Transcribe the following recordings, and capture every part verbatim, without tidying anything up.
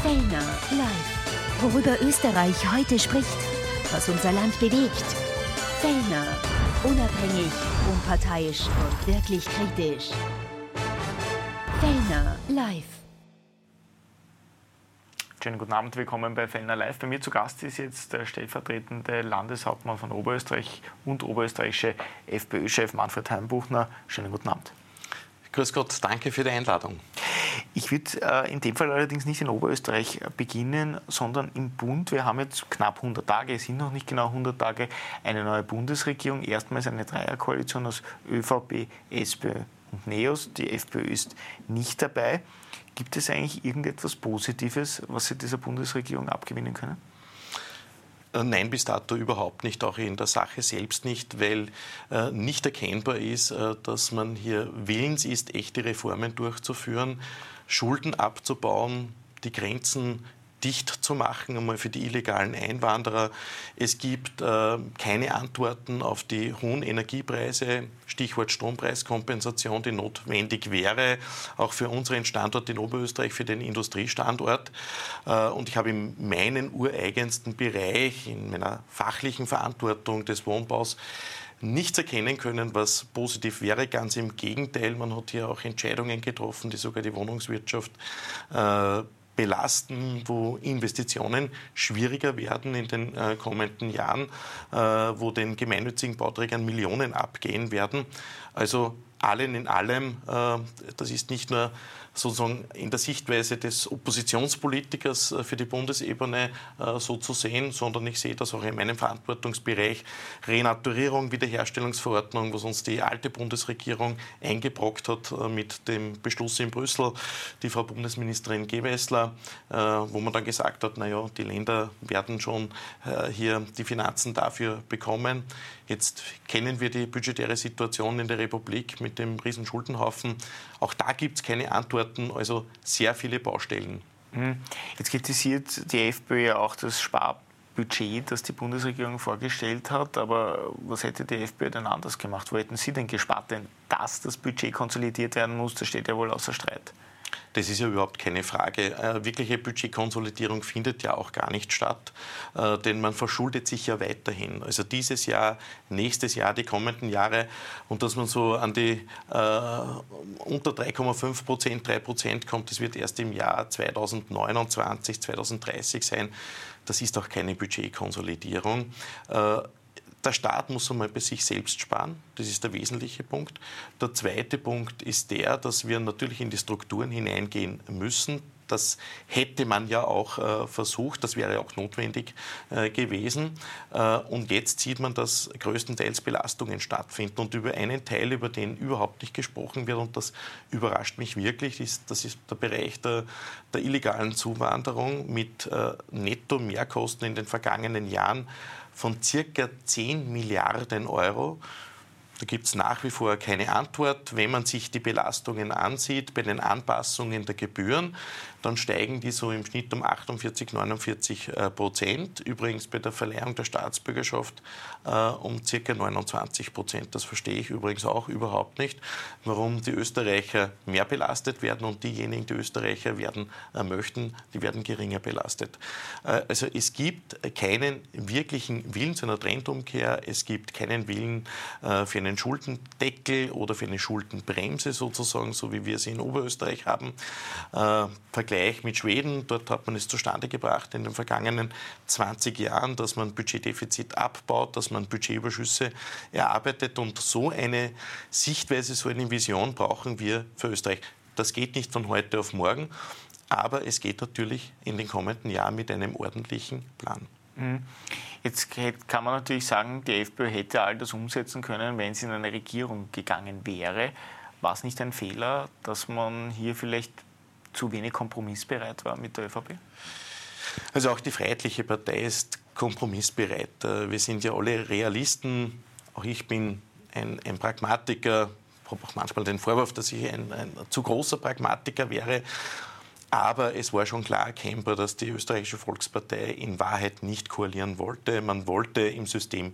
Fellner live. Worüber Österreich heute spricht, was unser Land bewegt. Fellner. Unabhängig, unparteiisch und wirklich kritisch. Fellner live. Schönen guten Abend, willkommen bei Fellner Live. Bei mir zu Gast ist jetzt der stellvertretende Landeshauptmann von Oberösterreich und oberösterreichische FPÖ-Chef Manfred Heimbuchner. Schönen guten Abend. Grüß Gott, danke für die Einladung. Ich würde äh, in dem Fall allerdings nicht in Oberösterreich beginnen, sondern im Bund. Wir haben jetzt knapp hundert Tage, es sind noch nicht genau hundert Tage, eine neue Bundesregierung, erstmals eine Dreierkoalition aus ÖVP, SPÖ und NEOS. Die FPÖ ist nicht dabei. Gibt es eigentlich irgendetwas Positives, was Sie dieser Bundesregierung abgewinnen können? Nein, bis dato überhaupt nicht, auch in der Sache selbst nicht, weil äh, nicht erkennbar ist, äh, dass man hier willens ist, echte Reformen durchzuführen, Schulden abzubauen, die Grenzen dicht zu machen, einmal für die illegalen Einwanderer. Es gibt äh, keine Antworten auf die hohen Energiepreise, Stichwort Strompreiskompensation, die notwendig wäre, auch für unseren Standort in Oberösterreich, für den Industriestandort. Äh, und ich habe in meinem ureigensten Bereich, in meiner fachlichen Verantwortung des Wohnbaus, nichts erkennen können, was positiv wäre. Ganz im Gegenteil, man hat hier auch Entscheidungen getroffen, die sogar die Wohnungswirtschaft äh, belasten, wo Investitionen schwieriger werden in den äh, kommenden Jahren, äh, wo den gemeinnützigen Bauträgern Millionen abgehen werden. Also allen in allem, äh, das ist nicht nur sozusagen in der Sichtweise des Oppositionspolitikers für die Bundesebene äh, so zu sehen, sondern ich sehe das auch in meinem Verantwortungsbereich. Renaturierung, Wiederherstellungsverordnung, was uns die alte Bundesregierung eingebrockt hat äh, mit dem Beschluss in Brüssel, die Frau Bundesministerin Gewessler, äh, wo man dann gesagt hat, naja, die Länder werden schon äh, hier die Finanzen dafür bekommen. Jetzt kennen wir die budgetäre Situation in der Republik mit dem riesen Schuldenhaufen. Auch da gibt es keine Antworten, also sehr viele Baustellen. Jetzt kritisiert die FPÖ ja auch das Sparbudget, das die Bundesregierung vorgestellt hat. Aber was hätte die FPÖ denn anders gemacht? Wo hätten Sie denn gespart? Denn dass das Budget konsolidiert werden muss, das steht ja wohl außer Streit. Das ist ja überhaupt keine Frage. Äh, wirkliche Budgetkonsolidierung findet ja auch gar nicht statt, äh, denn man verschuldet sich ja weiterhin. Also dieses Jahr, nächstes Jahr, die kommenden Jahre, und dass man so an die äh, unter drei Komma fünf Prozent, drei Prozent kommt, das wird erst im Jahr zweitausendneunundzwanzig, zweitausenddreißig sein. Das ist auch keine Budgetkonsolidierung. Äh, Der Staat muss einmal bei sich selbst sparen. Das ist der wesentliche Punkt. Der zweite Punkt ist der, dass wir natürlich in die Strukturen hineingehen müssen. Das hätte man ja auch äh, versucht, das wäre auch notwendig äh, gewesen. Äh, und jetzt sieht man, dass größtenteils Belastungen stattfinden. Und über einen Teil, über den überhaupt nicht gesprochen wird, und das überrascht mich wirklich, ist, das ist der Bereich der, der illegalen Zuwanderung mit äh, Netto-Mehrkosten in den vergangenen Jahren von circa zehn Milliarden Euro. Da gibt es nach wie vor keine Antwort. Wenn man sich die Belastungen ansieht bei den Anpassungen der Gebühren, dann steigen die so im Schnitt um achtundvierzig, neunundvierzig Prozent. Übrigens bei der Verleihung der Staatsbürgerschaft äh, um ca. neunundzwanzig Prozent. Das verstehe ich übrigens auch überhaupt nicht, warum die Österreicher mehr belastet werden und diejenigen, die Österreicher werden äh, möchten, die werden geringer belastet. Äh, also es gibt keinen wirklichen Willen zu einer Trendumkehr. Es gibt keinen Willen äh, für einen Schuldendeckel oder für eine Schuldenbremse sozusagen, so wie wir sie in Oberösterreich haben. Äh, Vergleich mit Schweden, dort hat man es zustande gebracht in den vergangenen zwanzig Jahren, dass man Budgetdefizit abbaut, dass man Budgetüberschüsse erarbeitet, und so eine Sichtweise, so eine Vision brauchen wir für Österreich. Das geht nicht von heute auf morgen, aber es geht natürlich in den kommenden Jahren mit einem ordentlichen Plan. Jetzt kann man natürlich sagen, die FPÖ hätte all das umsetzen können, wenn sie in eine Regierung gegangen wäre. War es nicht ein Fehler, dass man hier vielleicht zu wenig kompromissbereit war mit der ÖVP? Also auch die Freiheitliche Partei ist kompromissbereit. Wir sind ja alle Realisten. Auch ich bin ein, ein Pragmatiker. Ich habe auch manchmal den Vorwurf, dass ich ein, ein zu großer Pragmatiker wäre. Aber es war schon klar erkennbar, dass die Österreichische Volkspartei in Wahrheit nicht koalieren wollte. Man wollte im System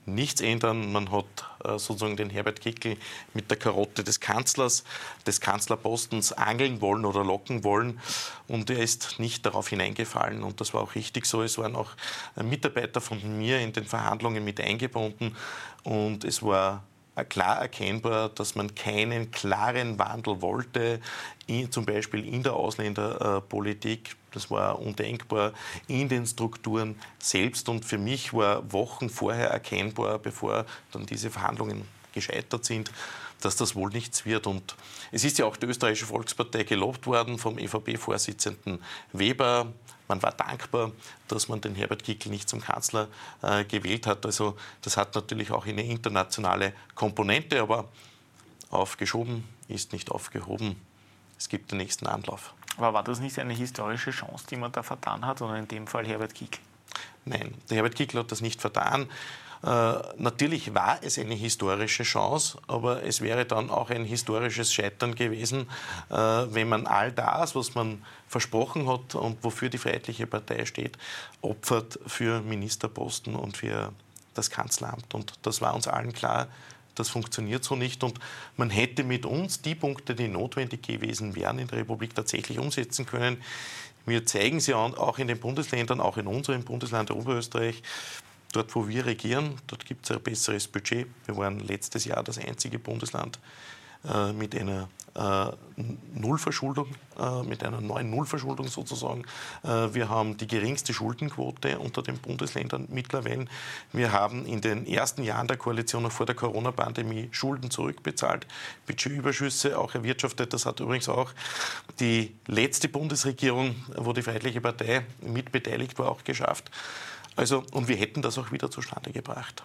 nichts ändern. Man hat äh, sozusagen den Herbert Kickl mit der Karotte des Kanzlers, des Kanzlerpostens angeln wollen oder locken wollen und er ist nicht darauf hineingefallen und das war auch richtig so. Es waren auch Mitarbeiter von mir in den Verhandlungen mit eingebunden und es war klar erkennbar, dass man keinen klaren Wandel wollte, in, zum Beispiel in der Ausländerpolitik. Das war undenkbar, in den Strukturen selbst. Und für mich war Wochen vorher erkennbar, bevor dann diese Verhandlungen gescheitert sind, dass das wohl nichts wird. Und es ist ja auch die Österreichische Volkspartei gelobt worden vom ÖVP Vorsitzenden Weber. Man war dankbar, dass man den Herbert Kickl nicht zum Kanzler äh, gewählt hat. Also das hat natürlich auch eine internationale Komponente, aber aufgeschoben ist nicht aufgehoben. Es gibt den nächsten Anlauf. Aber war das nicht eine historische Chance, die man da vertan hat, oder in dem Fall Herbert Kickl? Nein, der Herbert Kickl hat das nicht vertan. Äh, natürlich war es eine historische Chance, aber es wäre dann auch ein historisches Scheitern gewesen, äh, wenn man all das, was man versprochen hat und wofür die Freiheitliche Partei steht, opfert für Ministerposten und für das Kanzleramt. Und das war uns allen klar, das funktioniert so nicht. Und man hätte mit uns die Punkte, die notwendig gewesen wären, in der Republik tatsächlich umsetzen können. Wir zeigen sie auch in den Bundesländern, auch in unserem Bundesland Oberösterreich. Dort, wo wir regieren, dort gibt es ein besseres Budget. Wir waren letztes Jahr das einzige Bundesland äh, mit einer äh, Nullverschuldung, äh, mit einer neuen Nullverschuldung sozusagen. Äh, wir haben die geringste Schuldenquote unter den Bundesländern mittlerweile. Wir haben in den ersten Jahren der Koalition, noch vor der Corona-Pandemie, Schulden zurückbezahlt, Budgetüberschüsse auch erwirtschaftet. Das hat übrigens auch die letzte Bundesregierung, wo die Freiheitliche Partei mitbeteiligt war, auch geschafft. Also, und wir hätten das auch wieder zustande gebracht.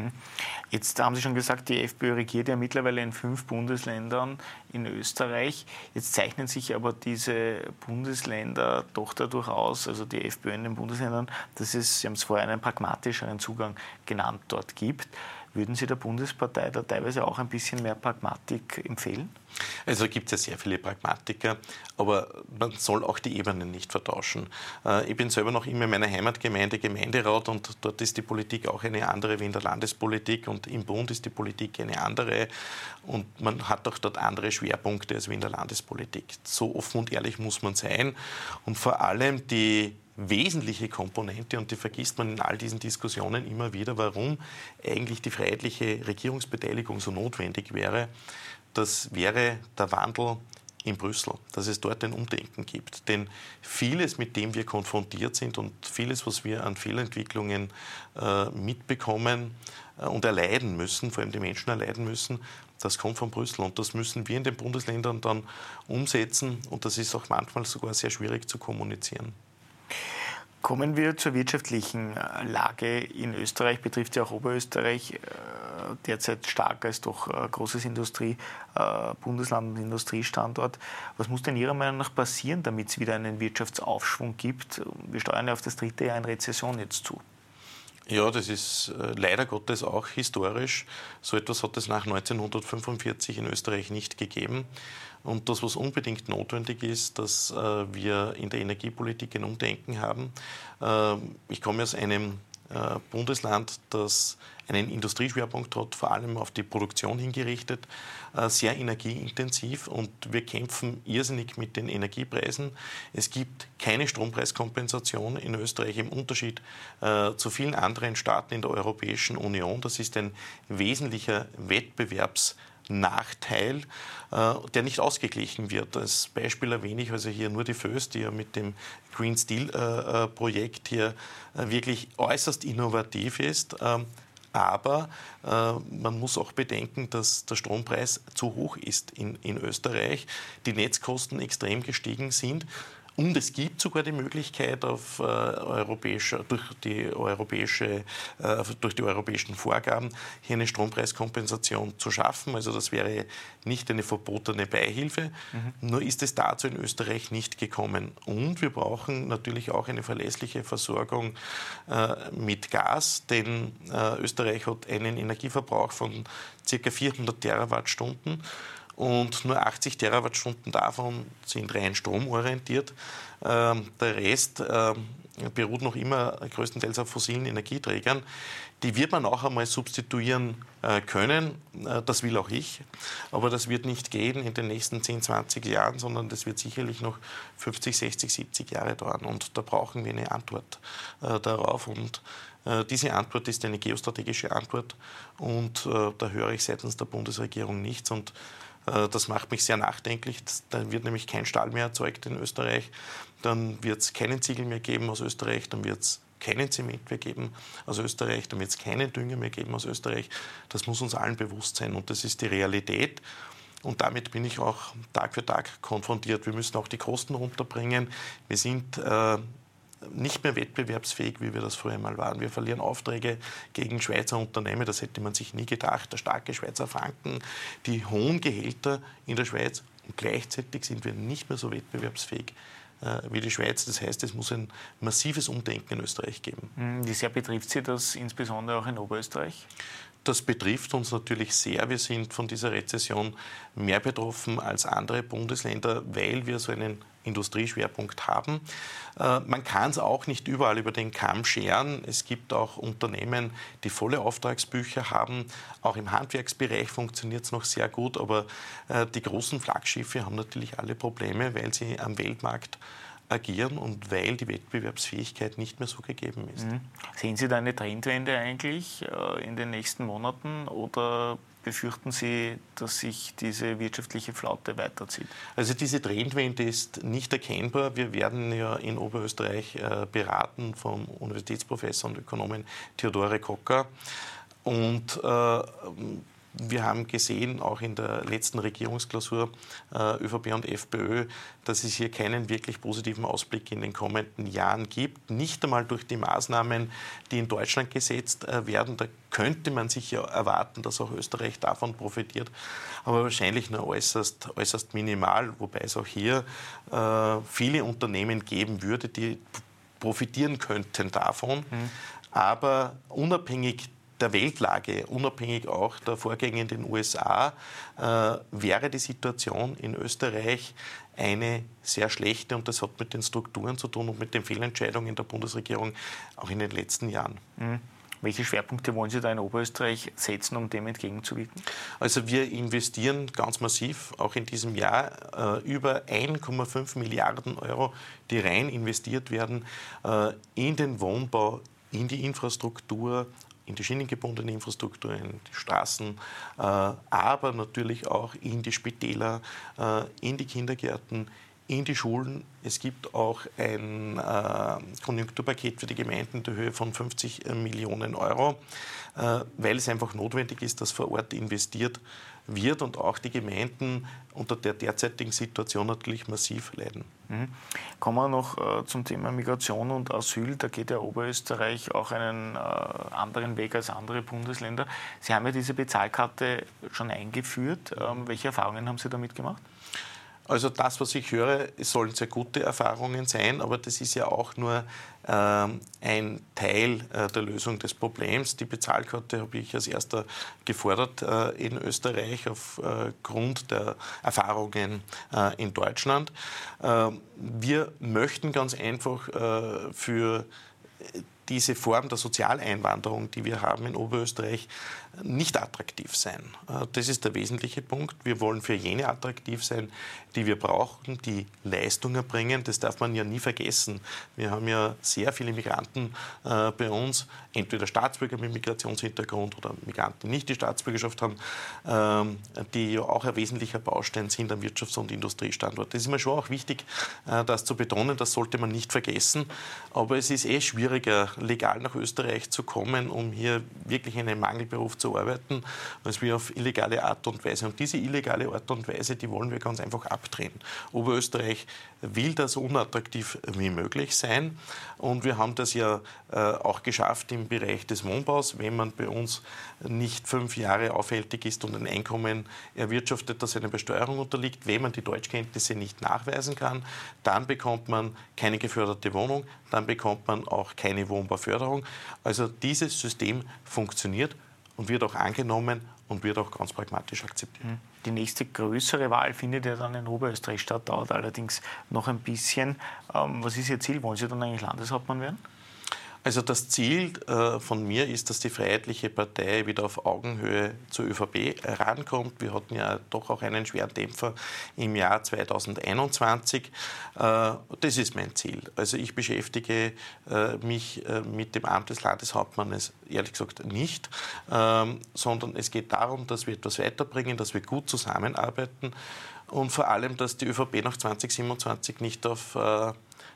Jetzt haben Sie schon gesagt, die FPÖ regiert ja mittlerweile in fünf Bundesländern in Österreich. Jetzt zeichnen sich aber diese Bundesländer doch dadurch aus, also die FPÖ in den Bundesländern, dass es, Sie haben es vorher, einen pragmatischeren Zugang genannt dort gibt. Würden Sie der Bundespartei da teilweise auch ein bisschen mehr Pragmatik empfehlen? Also gibt es ja sehr viele Pragmatiker, aber man soll auch die Ebenen nicht vertauschen. Ich bin selber noch immer in meiner Heimatgemeinde Gemeinderat und dort ist die Politik auch eine andere wie in der Landespolitik und im Bund ist die Politik eine andere und man hat auch dort andere Schwerpunkte als wie in der Landespolitik. So offen und ehrlich muss man sein und vor allem die wesentliche Komponente, und die vergisst man in all diesen Diskussionen immer wieder, warum eigentlich die freiheitliche Regierungsbeteiligung so notwendig wäre. Das wäre der Wandel in Brüssel, dass es dort ein Umdenken gibt. Denn vieles, mit dem wir konfrontiert sind und vieles, was wir an Fehlentwicklungen äh, mitbekommen äh, und erleiden müssen, vor allem die Menschen erleiden müssen, das kommt von Brüssel und das müssen wir in den Bundesländern dann umsetzen und das ist auch manchmal sogar sehr schwierig zu kommunizieren. Kommen wir zur wirtschaftlichen Lage in Österreich, betrifft ja auch Oberösterreich, derzeit stark als doch großes Industrie, Bundesland und Industriestandort. Was muss denn Ihrer Meinung nach passieren, damit es wieder einen Wirtschaftsaufschwung gibt? Wir steuern ja auf das dritte Jahr in Rezession jetzt zu. Ja, das ist äh, leider Gottes auch historisch. So etwas hat es nach neunzehnhundertfünfundvierzig in Österreich nicht gegeben. Und das, was unbedingt notwendig ist, dass äh, wir in der Energiepolitik ein Umdenken haben. Äh, ich komme aus einem äh, Bundesland, das einen Industrieschwerpunkt hat, vor allem auf die Produktion hingerichtet, äh, sehr energieintensiv und wir kämpfen irrsinnig mit den Energiepreisen. Es gibt keine Strompreiskompensation in Österreich im Unterschied äh, zu vielen anderen Staaten in der Europäischen Union. Das ist ein wesentlicher Wettbewerbsnachteil, äh, der nicht ausgeglichen wird. Als Beispiel erwähne ich also hier nur die Voest, die ja mit dem Green Steel-Projekt äh, hier äh, wirklich äußerst innovativ ist. Ähm, Aber äh, man muss auch bedenken, dass der Strompreis zu hoch ist in, in Österreich, die Netzkosten extrem gestiegen sind. Und es gibt sogar die Möglichkeit, auf, äh, europäischer, durch, die europäische, äh, durch die europäischen Vorgaben hier eine Strompreiskompensation zu schaffen. Also das wäre nicht eine verbotene Beihilfe. Mhm. Nur ist es dazu in Österreich nicht gekommen. Und wir brauchen natürlich auch eine verlässliche Versorgung äh, mit Gas, denn äh, Österreich hat einen Energieverbrauch von ca. vierhundert Terawattstunden. und nur achtzig Terawattstunden davon sind rein stromorientiert. Ähm, der Rest ähm, beruht noch immer größtenteils auf fossilen Energieträgern. Die wird man auch einmal substituieren äh, können. Äh, das will auch ich. Aber das wird nicht gehen in den nächsten zehn, zwanzig Jahren, sondern das wird sicherlich noch fünfzig, sechzig, siebzig Jahre dauern. Und da brauchen wir eine Antwort äh, darauf. Und äh, diese Antwort ist eine geostrategische Antwort. Und äh, da höre ich seitens der Bundesregierung nichts. Und äh, das macht mich sehr nachdenklich. Da wird nämlich kein Stahl mehr erzeugt in Österreich. Dann wird es keinen Ziegel mehr geben aus Österreich. Dann wird es keinen Zement mehr geben aus Österreich, dann wird es keinen Dünger mehr geben aus Österreich. Das muss uns allen bewusst sein und das ist die Realität. Und damit bin ich auch Tag für Tag konfrontiert. Wir müssen auch die Kosten runterbringen. Wir sind äh, nicht mehr wettbewerbsfähig, wie wir das früher mal waren. Wir verlieren Aufträge gegen Schweizer Unternehmen. Das hätte man sich nie gedacht. Der starke Schweizer Franken, die hohen Gehälter in der Schweiz. Und gleichzeitig sind wir nicht mehr so wettbewerbsfähig wie die Schweiz. Das heißt, es muss ein massives Umdenken in Österreich geben. Wie sehr betrifft Sie das insbesondere auch in Oberösterreich? Das betrifft uns natürlich sehr. Wir sind von dieser Rezession mehr betroffen als andere Bundesländer, weil wir so einen Industrieschwerpunkt haben. Äh, man kann es auch nicht überall über den Kamm scheren. Es gibt auch Unternehmen, die volle Auftragsbücher haben. Auch im Handwerksbereich funktioniert es noch sehr gut, aber äh, die großen Flaggschiffe haben natürlich alle Probleme, weil sie am Weltmarkt agieren und weil die Wettbewerbsfähigkeit nicht mehr so gegeben ist. Mhm. Sehen Sie da eine Trendwende eigentlich äh, in den nächsten Monaten oder befürchten Sie, dass sich diese wirtschaftliche Flaute weiterzieht? Also diese Trendwende ist nicht erkennbar. Wir werden ja in Oberösterreich äh, beraten vom Universitätsprofessor und Ökonomen Theodore Kocker. Und äh, wir haben gesehen, auch in der letzten Regierungsklausur äh, ÖVP und FPÖ, dass es hier keinen wirklich positiven Ausblick in den kommenden Jahren gibt. Nicht einmal durch die Maßnahmen, die in Deutschland gesetzt äh, werden. Da könnte man sich ja erwarten, dass auch Österreich davon profitiert. Aber wahrscheinlich nur äußerst, äußerst minimal, wobei es auch hier äh, viele Unternehmen geben würde, die profitieren könnten davon. Mhm. Aber unabhängig der Weltlage, unabhängig auch der Vorgänge in den U S A, äh, wäre die Situation in Österreich eine sehr schlechte und das hat mit den Strukturen zu tun und mit den Fehlentscheidungen der Bundesregierung auch in den letzten Jahren. Mhm. Welche Schwerpunkte wollen Sie da in Oberösterreich setzen, um dem entgegenzuwirken? Also wir investieren ganz massiv, auch in diesem Jahr, äh, über eins Komma fünf Milliarden Euro, die rein investiert werden äh, in den Wohnbau, in die Infrastruktur, in die schienengebundene Infrastruktur, in die Straßen, äh, aber natürlich auch in die Spitäler, äh, in die Kindergärten, in die Schulen. Es gibt auch ein äh, Konjunkturpaket für die Gemeinden in der Höhe von fünfzig Millionen Euro, äh, weil es einfach notwendig ist, dass vor Ort investiert wird und auch die Gemeinden unter der derzeitigen Situation natürlich massiv leiden. Mhm. Kommen wir noch äh, zum Thema Migration und Asyl. Da geht ja Oberösterreich auch einen äh, anderen Weg als andere Bundesländer. Sie haben ja diese Bezahlkarte schon eingeführt. Ähm, welche Erfahrungen haben Sie damit gemacht? Also das, was ich höre, es sollen sehr gute Erfahrungen sein, aber das ist ja auch nur ähm, ein Teil äh, der Lösung des Problems. Die Bezahlkarte habe ich als erster gefordert äh, in Österreich aufgrund äh, der Erfahrungen äh, in Deutschland. Äh, wir möchten ganz einfach äh, für diese Form der Sozialeinwanderung, die wir haben in Oberösterreich, nicht attraktiv sein. Das ist der wesentliche Punkt. Wir wollen für jene attraktiv sein, die wir brauchen, die Leistung erbringen. Das darf man ja nie vergessen. Wir haben ja sehr viele Migranten äh, bei uns, entweder Staatsbürger mit Migrationshintergrund oder Migranten, die nicht die Staatsbürgerschaft haben, ähm, die ja auch ein wesentlicher Baustein sind am Wirtschafts- und Industriestandort. Das ist mir schon auch wichtig, äh, das zu betonen. Das sollte man nicht vergessen. Aber es ist eh schwieriger, legal nach Österreich zu kommen, um hier wirklich in einem Mangelberuf zu arbeiten, als wir auf illegale Art und Weise. Und diese illegale Art und Weise, die wollen wir ganz einfach abdrehen. Oberösterreich will das so unattraktiv wie möglich sein. Und wir haben das ja äh, auch geschafft im Bereich des Wohnbaus. Wenn man bei uns nicht fünf Jahre aufhältig ist und ein Einkommen erwirtschaftet, das einer Besteuerung unterliegt, wenn man die Deutschkenntnisse nicht nachweisen kann, dann bekommt man keine geförderte Wohnung, dann bekommt man auch keine Wohnbauförderung. Also dieses System funktioniert und wird auch angenommen und wird auch ganz pragmatisch akzeptiert. Die nächste größere Wahl findet ja dann in Oberösterreich statt, dauert allerdings noch ein bisschen. Ähm, was ist Ihr Ziel? Wollen Sie dann eigentlich Landeshauptmann werden? Also das Ziel äh, von mir ist, dass die Freiheitliche Partei wieder auf Augenhöhe zur ÖVP rankommt. Wir hatten ja doch auch einen schweren Dämpfer im Jahr zweitausendeinundzwanzig. Äh, das ist mein Ziel. Also ich beschäftige äh, mich äh, mit dem Amt des Landeshauptmannes ehrlich gesagt nicht, ähm, sondern es geht darum, dass wir etwas weiterbringen, dass wir gut zusammenarbeiten und vor allem, dass die ÖVP nach zweitausendsiebenundzwanzig nicht auf äh,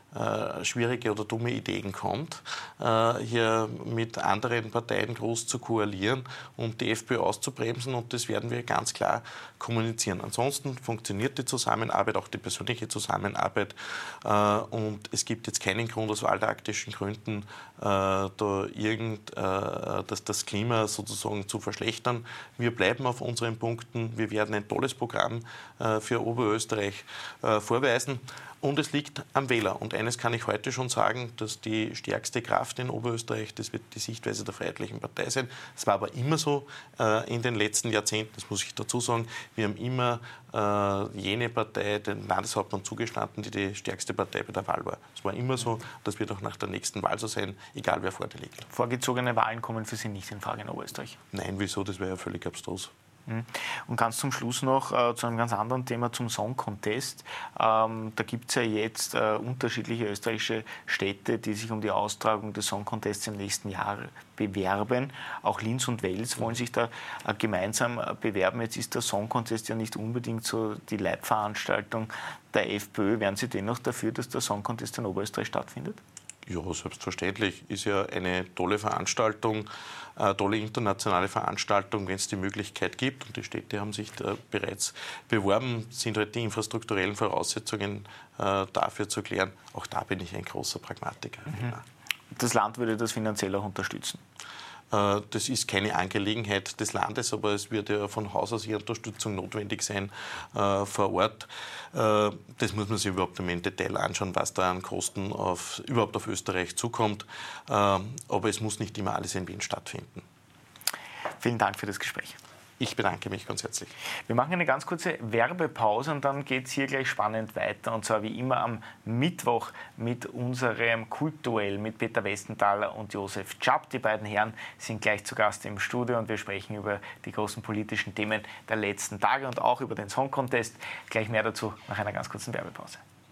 Äh, schwierige oder dumme Ideen kommt, äh, hier mit anderen Parteien groß zu koalieren, um die FPÖ auszubremsen, und das werden wir ganz klar kommunizieren. Ansonsten funktioniert die Zusammenarbeit, auch die persönliche Zusammenarbeit, äh, und es gibt jetzt keinen Grund aus wahltaktischen Gründen, äh, da irgend, äh, das, das Klima sozusagen zu verschlechtern. Wir bleiben auf unseren Punkten, wir werden ein tolles Programm äh, für Oberösterreich äh, vorweisen. Und es liegt am Wähler. Und eines kann ich heute schon sagen, dass die stärkste Kraft in Oberösterreich, das wird die Sichtweise der Freiheitlichen Partei sein. Es war aber immer so äh, in den letzten Jahrzehnten, das muss ich dazu sagen. Wir haben immer äh, jene Partei, den Landeshauptmann zugestanden, die die stärkste Partei bei der Wahl war. Es war immer so, das wird auch nach der nächsten Wahl so sein, egal wer vor dir liegt. Vorgezogene Wahlen kommen für Sie nicht in Frage in Oberösterreich? Nein, wieso? Das wäre ja völlig abstrus. Und ganz zum Schluss noch äh, zu einem ganz anderen Thema, zum Song Contest. Ähm, da gibt es ja jetzt äh, unterschiedliche österreichische Städte, die sich um die Austragung des Song Contests im nächsten Jahr bewerben. Auch Linz und Wels wollen sich da äh, gemeinsam äh, bewerben. Jetzt ist der Song Contest ja nicht unbedingt so die Leitveranstaltung der FPÖ. Wären Sie dennoch dafür, dass der Song Contest in Oberösterreich stattfindet? Ja, selbstverständlich. Ist ja eine tolle Veranstaltung, eine tolle internationale Veranstaltung, wenn es die Möglichkeit gibt. Und die Städte haben sich da bereits beworben, sind halt die infrastrukturellen Voraussetzungen äh, dafür zu klären. Auch da bin ich ein großer Pragmatiker. Mhm. Das Land würde das finanziell auch unterstützen? Das ist keine Angelegenheit des Landes, aber es wird ja von Haus aus hier Unterstützung notwendig sein äh, vor Ort. Äh, das muss man sich überhaupt im Detail anschauen, was da an Kosten auf, überhaupt auf Österreich zukommt. Äh, aber es muss nicht immer alles in Wien stattfinden. Vielen Dank für das Gespräch. Ich bedanke mich ganz herzlich. Wir machen eine ganz kurze Werbepause und dann geht es hier gleich spannend weiter. Und zwar wie immer am Mittwoch mit unserem Kultduell mit Peter Westenthaler und Josef Czap. Die beiden Herren sind gleich zu Gast im Studio und wir sprechen über die großen politischen Themen der letzten Tage und auch über den Song Contest. Gleich mehr dazu nach einer ganz kurzen Werbepause.